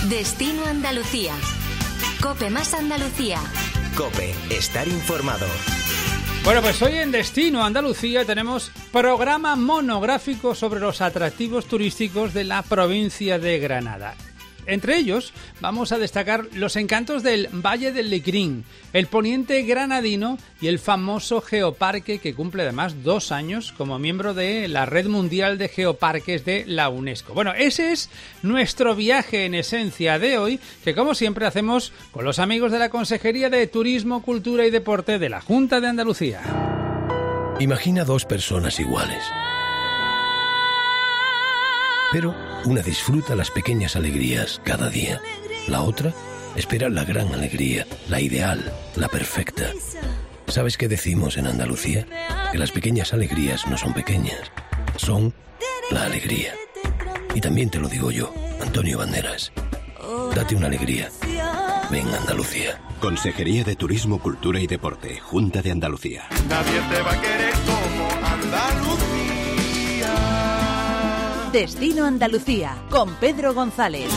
Destino Andalucía. COPE más Andalucía. COPE, estar informado. Bueno, pues hoy en Destino Andalucía tenemos programa monográfico sobre los atractivos turísticos de la provincia de Granada. Entre ellos vamos a destacar los encantos del Valle del Lecrín, el poniente granadino y el famoso geoparque que cumple además 2 años como miembro de la Red Mundial de Geoparques de la UNESCO. Bueno, ese es nuestro viaje en esencia de hoy, que como siempre hacemos con los amigos de la Consejería de Turismo, Cultura y Deporte de la Junta de Andalucía. Imagina 2 personas iguales. Pero una disfruta las pequeñas alegrías cada día. La otra espera la gran alegría, la ideal, la perfecta. ¿Sabes qué decimos en Andalucía? Que las pequeñas alegrías no son pequeñas, son la alegría. Y también te lo digo yo, Antonio Banderas. Date una alegría. Ven Andalucía. Consejería de Turismo, Cultura y Deporte, Junta de Andalucía. Nadie te va a querer como Andalucía. Destino Andalucía, con Pedro González.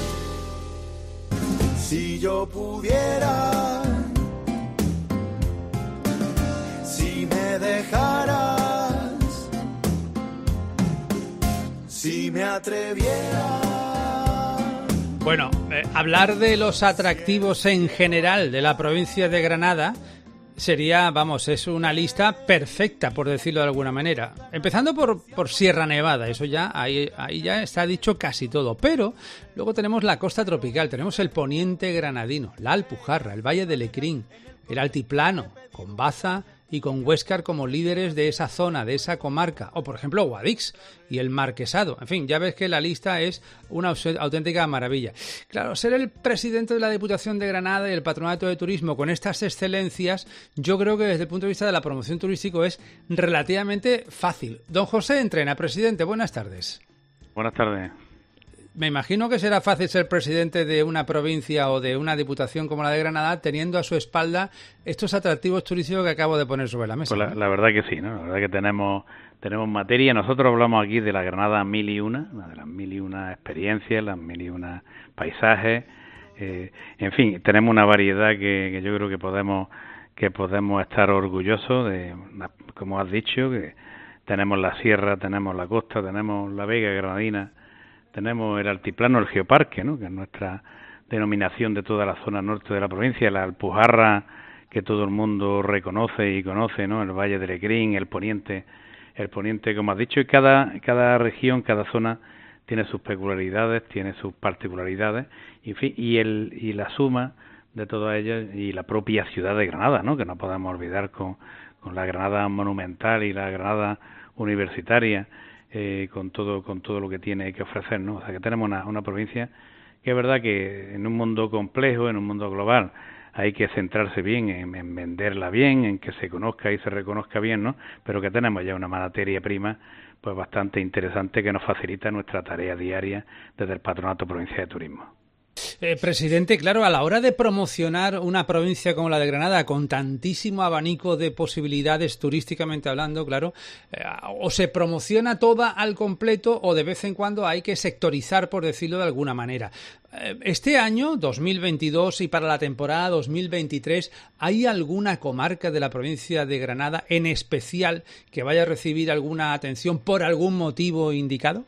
Si yo pudiera, si me dejaras, si me atreviera. Bueno, hablar de los atractivos en general de la provincia de Granada sería, es una lista perfecta, por decirlo de alguna manera. Empezando por Sierra Nevada, eso ya, ahí ya está dicho casi todo. Pero luego tenemos la costa tropical, tenemos el poniente granadino, la Alpujarra, el Valle del Lecrín, el altiplano, con Baza y con Huéscar como líderes de esa zona, de esa comarca, o por ejemplo Guadix y el Marquesado. En fin, ya ves que la lista es una auténtica maravilla. Claro, ser el presidente de la Diputación de Granada y el Patronato de Turismo con estas excelencias, yo creo que desde el punto de vista de la promoción turística es relativamente fácil. Don José Entrena, presidente, buenas tardes. Buenas tardes. Me imagino que será fácil ser presidente de una provincia o de una diputación como la de Granada teniendo a su espalda estos atractivos turísticos que acabo de poner sobre la mesa. Pues la verdad que sí, ¿no? La verdad que tenemos materia. Nosotros hablamos aquí de la Granada 1001, de las 1001 experiencias, las 1001 paisajes. En fin, tenemos una variedad que yo creo que podemos estar orgullosos de, como has dicho, que tenemos la sierra, tenemos la costa, tenemos la Vega Granadina. Tenemos el altiplano, el geoparque, ¿no? Que es nuestra denominación de toda la zona norte de la provincia, la Alpujarra, que todo el mundo reconoce y conoce, ¿no? El Valle del Lecrín, el poniente, como has dicho, y cada región, cada zona tiene sus peculiaridades, tiene sus particularidades, y en fin, y la suma de todas ellas y la propia ciudad de Granada, ¿no? Que no podemos olvidar con la Granada monumental y la Granada universitaria. Con todo lo que tiene que ofrecer, ¿no? O sea, que tenemos una provincia que es verdad que en un mundo complejo, en un mundo global, hay que centrarse bien en venderla bien, en que se conozca y se reconozca bien, ¿no? Pero que tenemos ya una materia prima pues bastante interesante que nos facilita nuestra tarea diaria desde el Patronato Provincial de Turismo. Presidente, claro, a la hora de promocionar una provincia como la de Granada, con tantísimo abanico de posibilidades turísticamente hablando, claro, o se promociona toda al completo o de vez en cuando hay que sectorizar, por decirlo de alguna manera. Este año, 2022, y para la temporada 2023, ¿hay alguna comarca de la provincia de Granada en especial que vaya a recibir alguna atención por algún motivo indicado?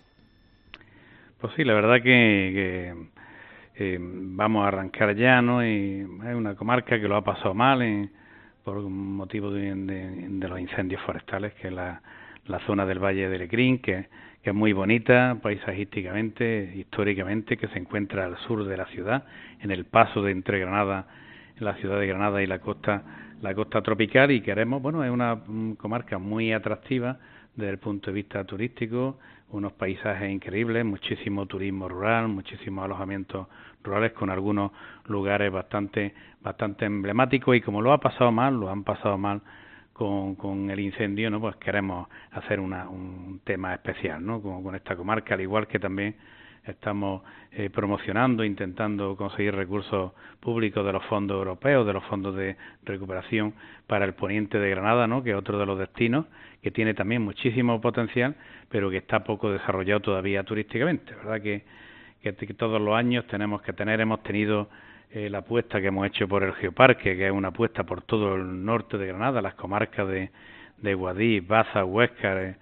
Pues sí, la verdad que vamos a arrancar ya, ¿no? Y hay una comarca que lo ha pasado mal por motivo de los incendios forestales, que es la zona del Valle del Lecrín, que es muy bonita paisajísticamente, históricamente, que se encuentra al sur de la ciudad, en el paso de entre Granada, en la ciudad de Granada y la costa tropical, y queremos, es una comarca muy atractiva desde el punto de vista turístico, unos paisajes increíbles, muchísimo turismo rural, muchísimos alojamientos rurales con algunos lugares bastante emblemáticos, y como lo han pasado mal con el incendio, ¿no? Pues queremos hacer un tema especial, ¿no? Con esta comarca, al igual que también estamos promocionando, intentando conseguir recursos públicos de los fondos europeos, de los fondos de recuperación para el poniente de Granada, ¿no? Que es otro de los destinos que tiene también muchísimo potencial, pero que está poco desarrollado todavía turísticamente, ¿verdad? Que que todos los años tenemos que tener. Hemos tenido la apuesta que hemos hecho por el Geoparque, que es una apuesta por todo el norte de Granada, las comarcas de Guadix, Baza, Huéscar,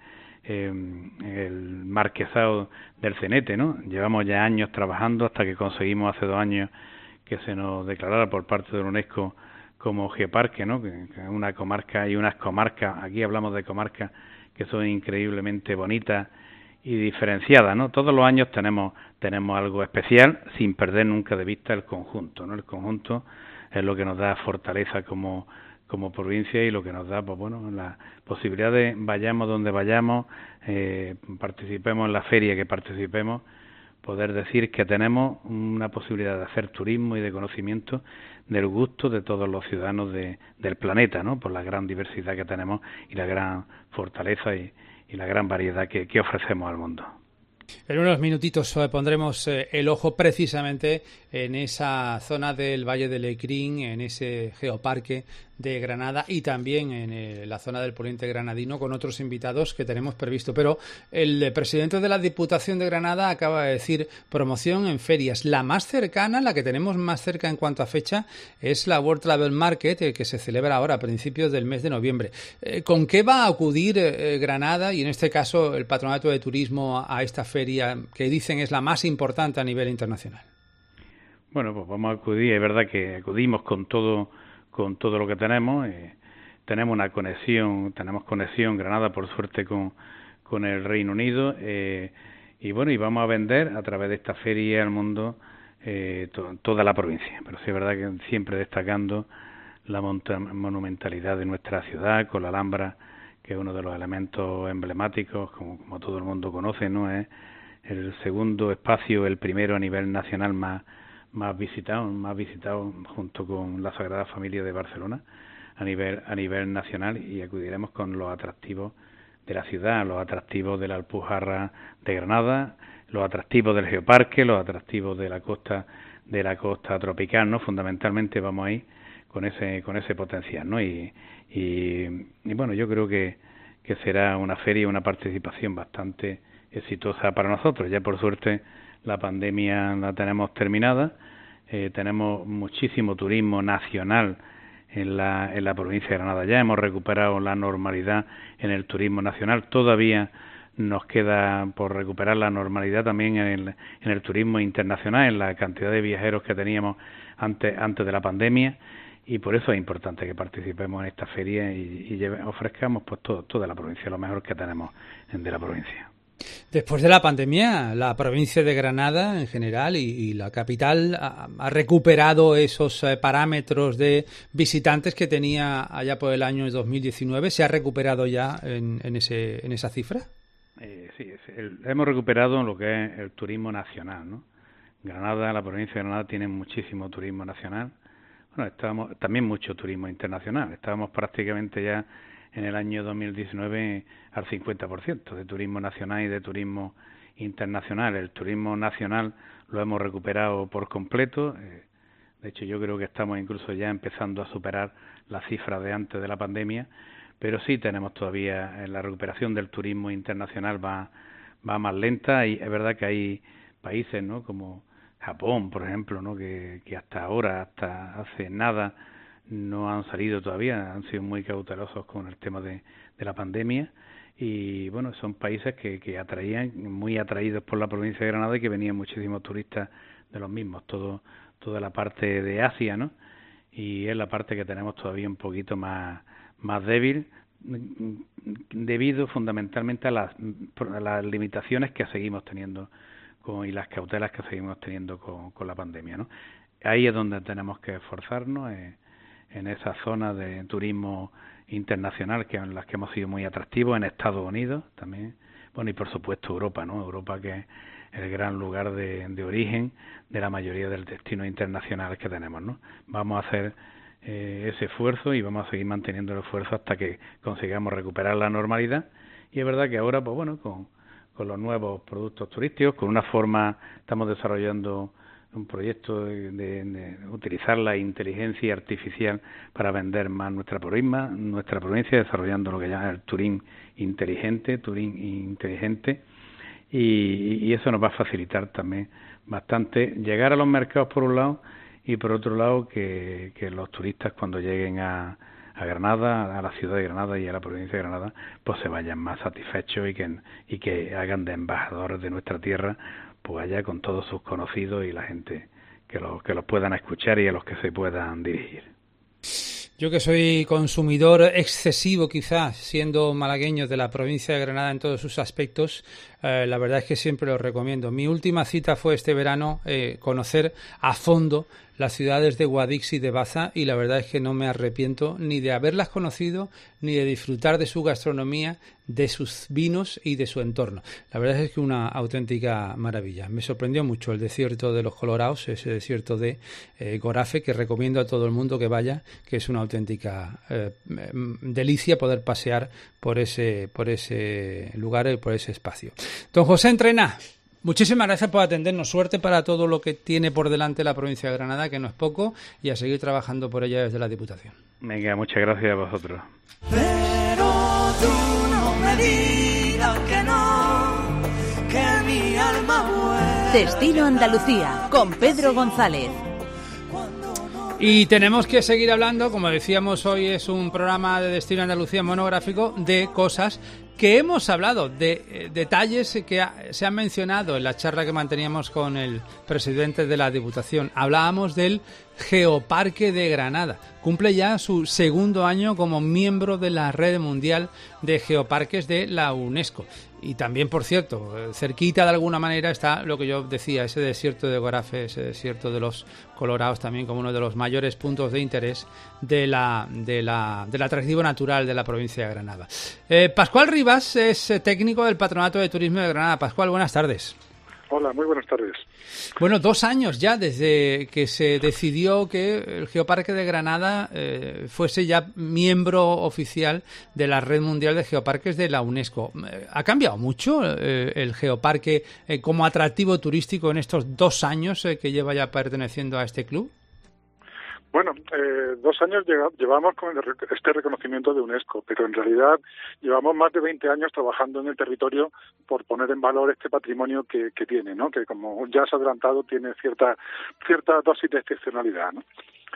el Marquesado del Cenete, ¿no? Llevamos ya años trabajando hasta que conseguimos hace 2 años que se nos declarara por parte de la UNESCO como Geoparque, ¿no? Que es una comarca y unas comarcas, aquí hablamos de comarcas que son increíblemente bonitas y diferenciadas, ¿no? Todos los años tenemos algo especial sin perder nunca de vista el conjunto, ¿no? El conjunto es lo que nos da fortaleza como provincia y lo que nos da, pues bueno, la posibilidad de vayamos donde vayamos, participemos en la feria que participemos, poder decir que tenemos una posibilidad de hacer turismo y de conocimiento del gusto de todos los ciudadanos del planeta, ¿no? Por la gran diversidad que tenemos y la gran fortaleza y la gran variedad que ofrecemos al mundo. En unos minutitos pondremos el ojo precisamente en esa zona del Valle del Lecrín, en ese geoparque de Granada y también en la zona del Poniente granadino con otros invitados que tenemos previsto. Pero el presidente de la Diputación de Granada acaba de decir promoción en ferias. La más cercana, la que tenemos más cerca en cuanto a fecha, es la World Travel Market, que se celebra ahora a principios del mes de noviembre. ¿Con qué va a acudir Granada y en este caso el Patronato de Turismo a esta feria que dicen es la más importante a nivel internacional? Bueno, pues vamos a acudir. Es verdad que acudimos con todo lo que tenemos. Tenemos conexión Granada por suerte con el Reino Unido, y bueno, y vamos a vender a través de esta feria al mundo toda la provincia. Pero sí es verdad que siempre destacando la monumentalidad de nuestra ciudad con la Alhambra, que es uno de los elementos emblemáticos, como todo el mundo conoce, ¿no? Es el segundo espacio, el primero a nivel nacional más visitado junto con la Sagrada Familia de Barcelona a nivel nacional, y acudiremos con los atractivos de la ciudad, los atractivos de la Alpujarra de Granada, los atractivos del Geoparque, los atractivos de la costa tropical, ¿no? Fundamentalmente vamos a ir con ese potencial, ¿no? Y bueno, yo creo que será una feria, una participación bastante exitosa para nosotros. Ya por suerte la pandemia la tenemos terminada, tenemos muchísimo turismo nacional en la provincia de Granada. Ya hemos recuperado la normalidad en el turismo nacional. Todavía nos queda por recuperar la normalidad también en el turismo internacional, en la cantidad de viajeros que teníamos antes de la pandemia, y por eso es importante que participemos en esta feria y ofrezcamos pues toda la provincia, lo mejor que tenemos de la provincia. Después de la pandemia, la provincia de Granada en general y la capital ha recuperado esos parámetros de visitantes que tenía allá por el año 2019. ¿Se ha recuperado ya en esa cifra? Sí, hemos recuperado lo que es el turismo nacional, ¿no? Granada, la provincia de Granada tiene muchísimo turismo nacional. Bueno, también mucho turismo internacional. Estábamos prácticamente ya en el año 2019 al 50% de turismo nacional y de turismo internacional. El turismo nacional lo hemos recuperado por completo. De hecho, yo creo que estamos incluso ya empezando a superar las cifras de antes de la pandemia, pero sí tenemos todavía la recuperación del turismo internacional va más lenta, y es verdad que hay países, ¿no?, como Japón, por ejemplo, ¿no?, que hasta hace nada no han salido todavía, han sido muy cautelosos con el tema de la pandemia, y bueno, son países que atraían, muy atraídos por la provincia de Granada, y que venían muchísimos turistas de los mismos, toda la parte de Asia, ¿no? Y es la parte que tenemos todavía un poquito más débil, debido fundamentalmente a las limitaciones que seguimos teniendo y las cautelas que seguimos teniendo con la pandemia, ¿no? Ahí es donde tenemos que esforzarnos, en esa zona de turismo internacional en las que hemos sido muy atractivos, en Estados Unidos también, bueno, y por supuesto Europa, ¿no? Europa, que es el gran lugar de origen de la mayoría del destino internacional que tenemos, ¿no? Vamos a hacer ese esfuerzo y vamos a seguir manteniendo el esfuerzo hasta que consigamos recuperar la normalidad. Y es verdad que ahora, pues bueno, con los nuevos productos turísticos, con una forma, estamos desarrollando un proyecto de utilizar la inteligencia artificial para vender más nuestra provincia, desarrollando lo que llama el Turín inteligente, y eso nos va a facilitar también bastante llegar a los mercados por un lado y por otro lado que los turistas cuando lleguen a Granada, a la ciudad de Granada y a la provincia de Granada, pues se vayan más satisfechos y que hagan de embajadores de nuestra tierra, pues allá con todos sus conocidos y la gente que los puedan escuchar y a los que se puedan dirigir. Yo que soy consumidor excesivo quizás, siendo malagueño de la provincia de Granada en todos sus aspectos, la verdad es que siempre lo recomiendo. Mi última cita fue este verano, conocer a fondo las ciudades de Guadix y de Baza, y la verdad es que no me arrepiento ni de haberlas conocido, ni de disfrutar de su gastronomía, de sus vinos y de su entorno. La verdad es que una auténtica maravilla. Me sorprendió mucho el desierto de los Colorados, ese desierto de Gorafe, que recomiendo a todo el mundo que vaya, que es una auténtica delicia poder pasear por ese lugar y por ese espacio. Don José Entrena, muchísimas gracias por atendernos. Suerte para todo lo que tiene por delante la provincia de Granada, que no es poco, y a seguir trabajando por ella desde la Diputación. Venga, muchas gracias a vosotros. Pero tú no me digas que no, que mi alma vuelve. Destino Andalucía, con Pedro González. Y tenemos que seguir hablando, como decíamos, hoy es un programa de Destino Andalucía monográfico, de cosas que hemos hablado, de detalles que se han mencionado en la charla que manteníamos con el presidente de la Diputación. Hablábamos del Geoparque de Granada. Cumple ya su segundo año como miembro de la Red Mundial de Geoparques de la UNESCO. Y también, por cierto, cerquita de alguna manera está lo que yo decía, ese desierto de Gorafe, ese desierto de los Colorados, también como uno de los mayores puntos de interés del atractivo natural de la provincia de Granada. Pascual Rivas es técnico del Patronato de Turismo de Granada. Pascual, buenas tardes. Hola, muy buenas tardes. Bueno, 2 años ya desde que se decidió que el Geoparque de Granada fuese ya miembro oficial de la Red Mundial de Geoparques de la UNESCO. ¿Ha cambiado mucho el Geoparque como atractivo turístico en estos 2 años que lleva ya perteneciendo a este club? Bueno, 2 años llevamos con este reconocimiento de UNESCO, pero en realidad llevamos más de 20 años trabajando en el territorio por poner en valor este patrimonio que tiene, ¿no? Que como ya se ha adelantado tiene cierta dosis de excepcionalidad, ¿no?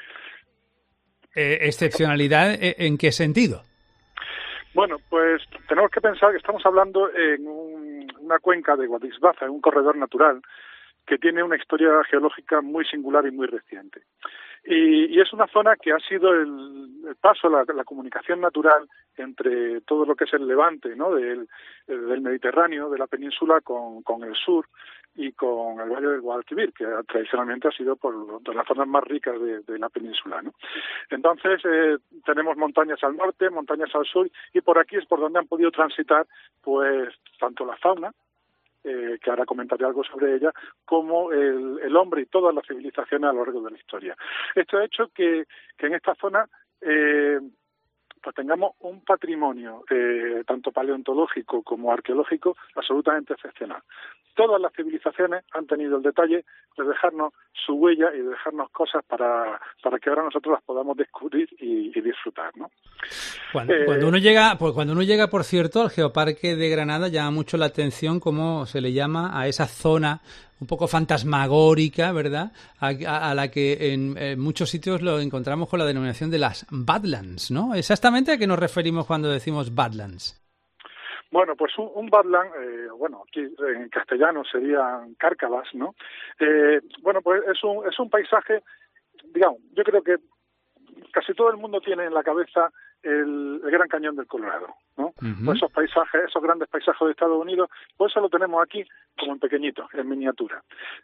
¿Excepcionalidad en qué sentido? Bueno, pues tenemos que pensar que estamos hablando en una cuenca de Guadix-Baza, en un corredor natural que tiene una historia geológica muy singular y muy reciente. Y es una zona que ha sido el paso, la comunicación natural entre todo lo que es el levante, ¿no? del Mediterráneo, de la península, con el sur y con el Valle del Guadalquivir, que tradicionalmente ha sido de las zonas más ricas de la península, ¿no? Entonces, tenemos montañas al norte, montañas al sur, y por aquí es por donde han podido transitar, pues, tanto la fauna, que ahora comentaré algo sobre ella, como el hombre y todas las civilizaciones a lo largo de la historia. Esto ha hecho que en esta zona pues tengamos un patrimonio tanto paleontológico como arqueológico absolutamente excepcional. Todas las civilizaciones han tenido el detalle de dejarnos su huella y de dejarnos cosas para que ahora nosotros las podamos descubrir y disfrutar, ¿no? Cuando uno llega, por cierto, al Geoparque de Granada, llama mucho la atención cómo se le llama a esa zona un poco fantasmagórica, ¿verdad? A la que en muchos sitios lo encontramos con la denominación de las Badlands, ¿no? ¿Exactamente a qué nos referimos cuando decimos Badlands? Bueno, pues un badland, aquí en castellano serían cárcavas, ¿no? Bueno, pues es un paisaje, digamos, yo creo que casi todo el mundo tiene en la cabeza el Gran Cañón del Colorado, ¿no? Uh-huh. Pues esos paisajes, esos grandes paisajes de Estados Unidos, pues eso lo tenemos aquí como en pequeñito, en miniatura.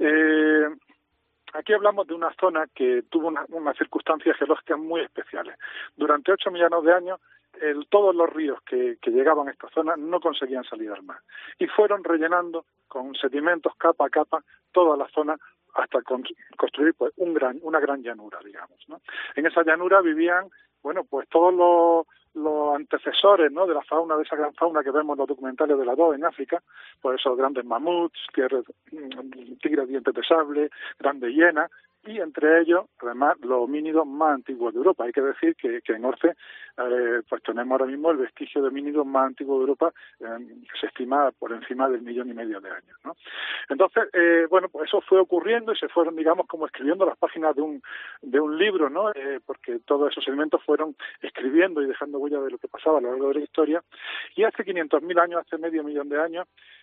Aquí hablamos de una zona que tuvo unas circunstancias geológicas muy especiales. Durante 8 millones de años, todos los ríos que llegaban a esta zona no conseguían salir al mar. Y fueron rellenando con sedimentos capa a capa toda la zona hasta construir pues una gran llanura, digamos, ¿no? En esa llanura vivían, bueno, pues todos los antecesores, ¿no? De la fauna, de esa gran fauna que vemos en los documentales de la DOE en África, pues esos grandes mamuts, tigres dientes de sable, grandes hienas, y entre ellos, además, los homínidos más antiguos de Europa. Hay que decir que en Orce pues tenemos ahora mismo el vestigio de homínidos más antiguo de Europa, que se estima por encima del 1,5 millones de años, ¿no? Entonces, bueno, pues eso fue ocurriendo y se fueron, digamos, como escribiendo las páginas de un libro, ¿no? Porque todos esos elementos fueron escribiendo y dejando huella de lo que pasaba a lo largo de la historia. Y hace 500.000 años, hace 500.000 años,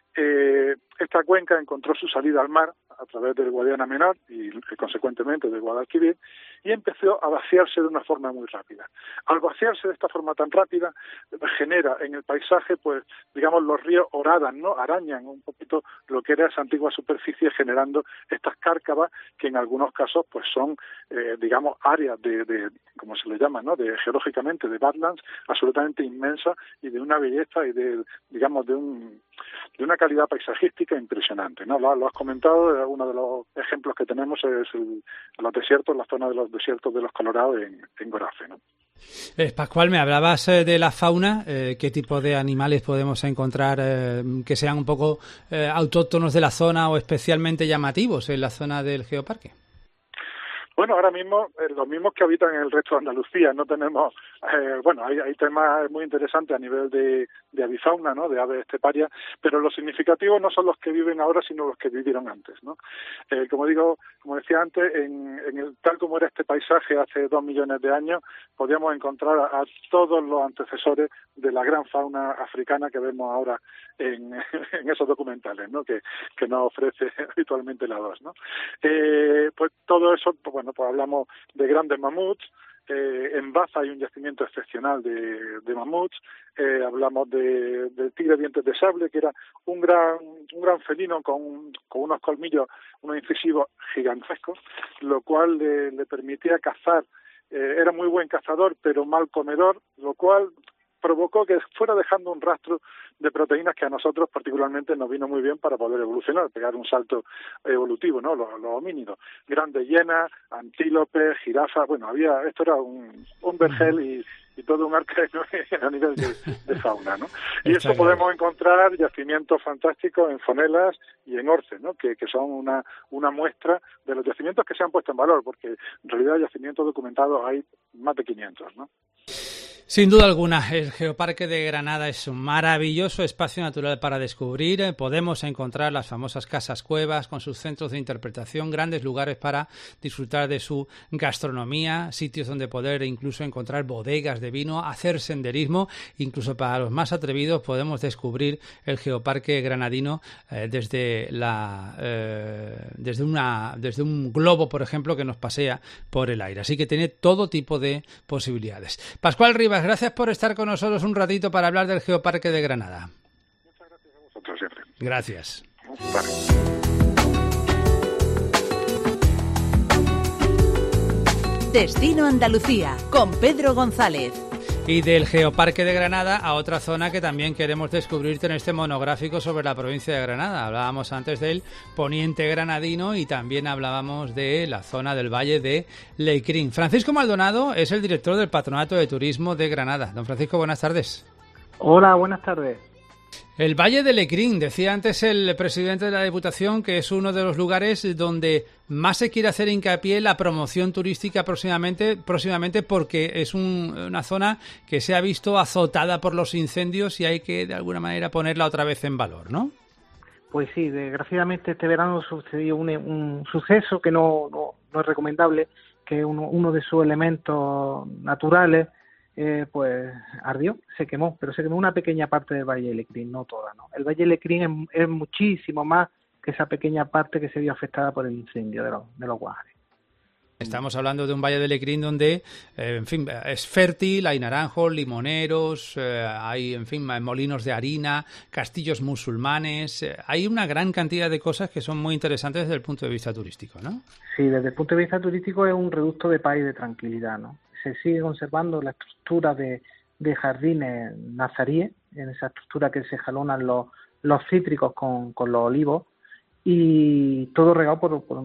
esta cuenca encontró su salida al mar a través del Guadiana Menor y consecuentemente del Guadalquivir, y empezó a vaciarse de una forma muy rápida. Al vaciarse de esta forma tan rápida, genera en el paisaje, pues, digamos, los ríos horadan, ¿no? Arañan un poquito lo que era esa antigua superficie, generando estas cárcavas que en algunos casos, pues, son, digamos, áreas de como se le llama, ¿no? Geológicamente, de badlands, absolutamente inmensas y de una belleza y de, digamos, de una calidad paisajística impresionante, ¿no? Lo has comentado, uno de los ejemplos que tenemos es los desiertos, la zona de los desiertos de los Colorados en Gorafe, ¿no? Pascual, me hablabas de la fauna. ¿Qué tipo de animales podemos encontrar que sean un poco autóctonos de la zona o especialmente llamativos en la zona del geoparque? Bueno, ahora mismo los mismos que habitan en el resto de Andalucía. No tenemos, bueno, hay temas muy interesantes a nivel de avifauna, ¿no? De aves esteparias, pero los significativos no son los que viven ahora, sino los que vivieron antes, ¿no? Como decía antes, tal como era este paisaje hace 2 millones de años, podíamos encontrar a todos los antecesores de la gran fauna africana que vemos ahora en esos documentales, ¿no? Que nos ofrece habitualmente la 2, ¿no? Pues todo eso, pues hablamos de grandes mamuts. En Baza hay un yacimiento excepcional de mamuts. Hablamos del tigre dientes de sable, que era un gran felino con unos colmillos, unos incisivos gigantescos, lo cual le permitía cazar. Era muy buen cazador, pero mal comedor, lo cual provocó que fuera dejando un rastro de proteínas que a nosotros particularmente nos vino muy bien para poder evolucionar, pegar un salto evolutivo, ¿no? Los homínidos, grandes hienas, antílopes, jirafas, bueno, esto era un vergel y todo un arca, ¿no? A nivel de fauna, ¿no? Y eso podemos encontrar yacimientos fantásticos en Fonelas y en Orce, ¿no? Que son una muestra de los yacimientos que se han puesto en valor, porque en realidad yacimientos documentados hay más de 500, ¿no? Sin duda alguna, el Geoparque de Granada es un maravilloso espacio natural para descubrir. Podemos encontrar las famosas casas cuevas con sus centros de interpretación, grandes lugares para disfrutar de su gastronomía, sitios donde poder incluso encontrar bodegas de vino, hacer senderismo. Incluso para los más atrevidos podemos descubrir el Geoparque granadino desde un globo, por ejemplo, que nos pasea por el aire. Así que tiene todo tipo de posibilidades. Pascual Rivas, gracias por estar con nosotros un ratito para hablar del Geoparque de Granada. Muchas gracias a vosotros siempre. Gracias. Vale. Destino Andalucía con Pedro González. Y del Geoparque de Granada a otra zona que también queremos descubrirte en este monográfico sobre la provincia de Granada. Hablábamos antes del poniente granadino y también hablábamos de la zona del Valle de Lecrín. Francisco Maldonado es el director del Patronato de Turismo de Granada. Don Francisco, buenas tardes. Hola, buenas tardes. El Valle de Lecrín, decía antes el presidente de la Diputación que es uno de los lugares donde más se quiere hacer hincapié en la promoción turística próximamente porque es una zona que se ha visto azotada por los incendios y hay que de alguna manera ponerla otra vez en valor, ¿no? Pues sí, desgraciadamente este verano sucedió un suceso que no es recomendable, que uno de sus elementos naturales pues ardió, se quemó, pero se quemó una pequeña parte del Valle de Lecrín, no toda, ¿no? El Valle de Lecrín es muchísimo más que esa pequeña parte que se vio afectada por el incendio de los Guajares. Estamos hablando de un Valle de Lecrín donde, en fin, es fértil, hay naranjos, limoneros, hay, en fin, molinos de harina, castillos musulmanes, hay una gran cantidad de cosas que son muy interesantes desde el punto de vista turístico, ¿no? Sí, desde el punto de vista turístico es un reducto de paz y de tranquilidad, ¿no? Se sigue conservando la estructura de jardines nazaríes, en esa estructura que se jalonan los cítricos con los olivos, y todo regado por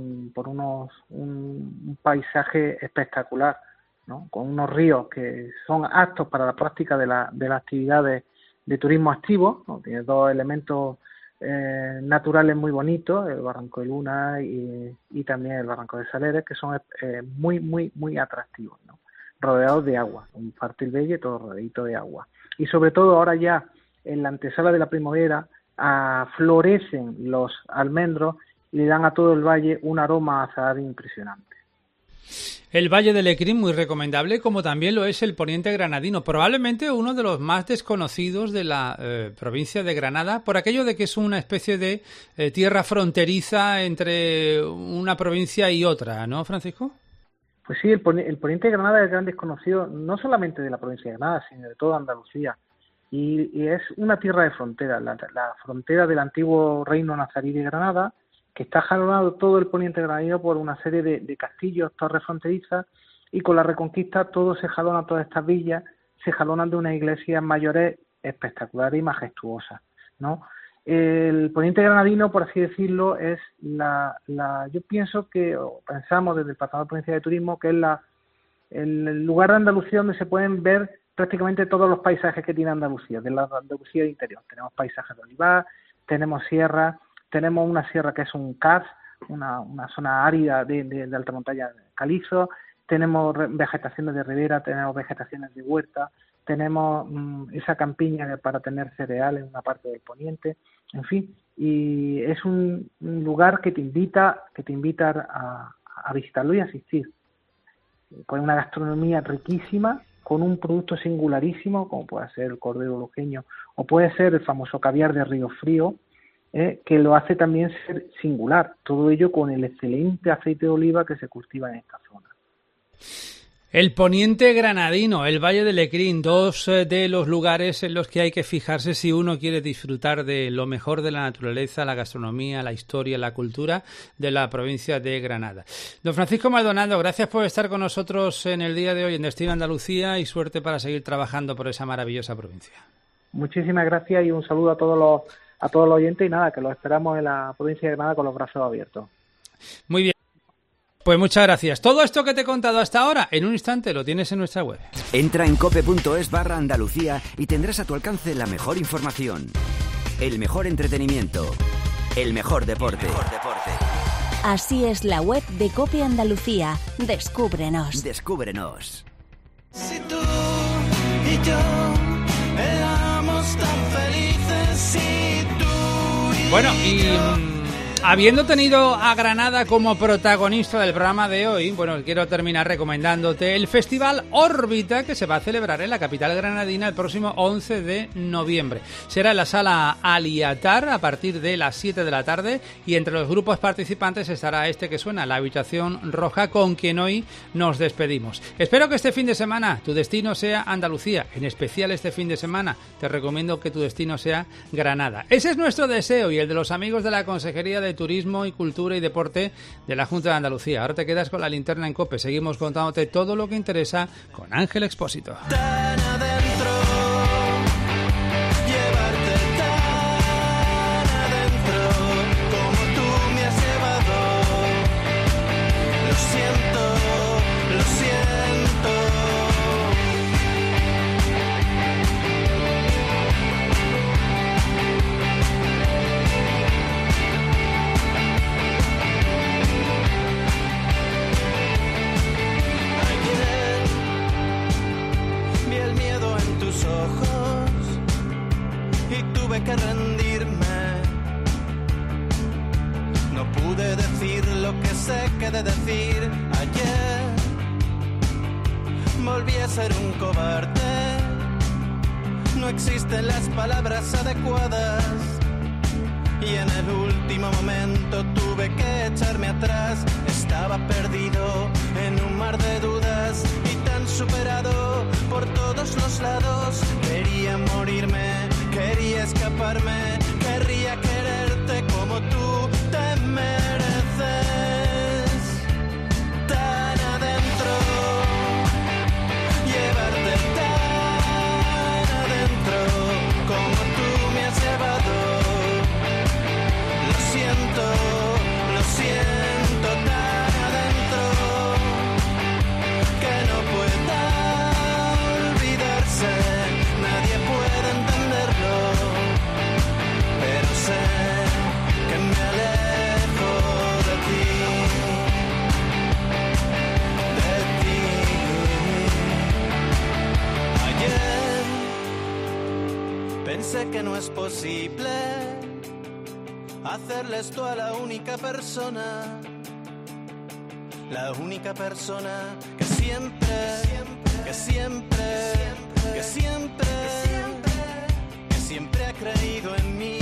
un paisaje espectacular, ¿no? Con unos ríos que son aptos para la práctica de las actividades de turismo activo, ¿no? Tiene dos elementos naturales muy bonitos, el Barranco de Luna y también el Barranco de Saleres, que son muy, muy, muy atractivos, ¿no? Rodeados de agua, un fértil valle todo rodeadito de agua. Y sobre todo ahora ya en la antesala de la primavera florecen los almendros y le dan a todo el valle un aroma a azahar impresionante. El Valle del Lecrín, muy recomendable, como también lo es el Poniente Granadino, probablemente uno de los más desconocidos de la provincia de Granada, por aquello de que es una especie de tierra fronteriza entre una provincia y otra, ¿no, Francisco? Pues sí, el Poniente de Granada es el gran desconocido, no solamente de la provincia de Granada, sino de toda Andalucía. Y es una tierra de frontera, la frontera del antiguo reino nazarí de Granada, que está jalonado todo el poniente granadino por una serie de castillos, torres fronterizas, y con la Reconquista todo se jalona, todas estas villas se jalonan de unas iglesias mayores espectaculares y majestuosas, ¿no? El poniente granadino, por así decirlo, es yo pienso que, o pensamos desde el Patronato Provincial de Turismo, que es el lugar de Andalucía donde se pueden ver prácticamente todos los paisajes que tiene Andalucía, de la Andalucía interior. Tenemos paisajes de olivar, tenemos sierras, tenemos una sierra que es un karst, una zona árida de alta montaña calizo, tenemos vegetaciones de ribera, tenemos vegetaciones de huerta, tenemos esa campiña para tener cereales en una parte del poniente, en fin, y es un lugar que te invita a visitarlo y asistir, con una gastronomía riquísima, con un producto singularísimo, como puede ser el cordero luqueño, o puede ser el famoso caviar de Río Frío, que lo hace también ser singular, todo ello con el excelente aceite de oliva que se cultiva en esta zona. El Poniente Granadino, el Valle del Lecrín, dos de los lugares en los que hay que fijarse si uno quiere disfrutar de lo mejor de la naturaleza, la gastronomía, la historia, la cultura de la provincia de Granada. Don Francisco Maldonado, gracias por estar con nosotros en el día de hoy en Destino Andalucía y suerte para seguir trabajando por esa maravillosa provincia. Muchísimas gracias y un saludo a todos los oyentes y nada, que los esperamos en la provincia de Granada con los brazos abiertos. Muy bien. Pues muchas gracias. Todo esto que te he contado hasta ahora, en un instante lo tienes en nuestra web. Entra en cope.es/Andalucía y tendrás a tu alcance la mejor información, el mejor entretenimiento, el mejor deporte. Así es la web de COPE Andalucía. Descúbrenos. Si tú y yo éramos tan felices, si tú y Bueno, y habiendo tenido a Granada como protagonista del programa de hoy, bueno, quiero terminar recomendándote el Festival Órbita, que se va a celebrar en la capital granadina el próximo 11 de noviembre. Será en la sala Aliatar a partir de las 7 de la tarde y entre los grupos participantes estará este que suena, La Habitación Roja, con quien hoy nos despedimos. Espero que este fin de semana tu destino sea Andalucía, en especial este fin de semana te recomiendo que tu destino sea Granada. Ese es nuestro deseo y el de los amigos de la Consejería de Turismo y Cultura y Deporte de la Junta de Andalucía. Ahora te quedas con la linterna en COPE. Seguimos contándote todo lo que interesa con Ángel Expósito. Que rendirme, no pude decir lo que sé que de decir ayer, volví a ser un cobarde, no existen las palabras adecuadas y en el último momento tuve que echarme atrás, estaba perdido en un mar de dudas y tan superado por todos los lados, quería morirme. Quería escaparme, querría quererte como tú te mereces. Tan adentro, llevarte tan adentro como tú me has llevado. Lo siento tan adentro que no pueda olvidarse. Nadie puede entenderlo. sé que no es posible hacerle esto a la única persona que siempre, que siempre, que siempre, que siempre ha creído en mí.